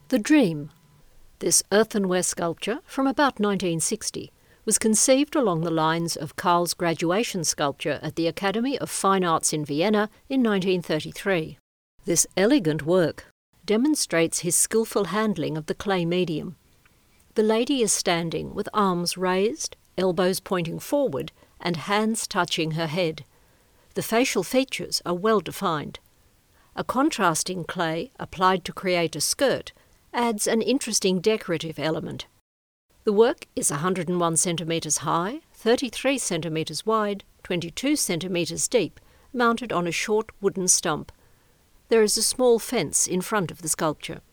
The Dream. This earthenware sculpture, from about 1960, was conceived along the lines of Karl's graduation sculpture at the Academy of Fine Arts in Vienna in 1933. This elegant work demonstrates his skillful handling of the clay medium. The lady is standing with arms raised, elbows pointing forward, and hands touching her head. The facial features are well defined. A contrasting clay applied to create a skirt adds an interesting decorative element. The work is 101 centimetres high, 33 centimetres wide, 22 centimetres deep, mounted on a short wooden stump. There is a small fence in front of the sculpture.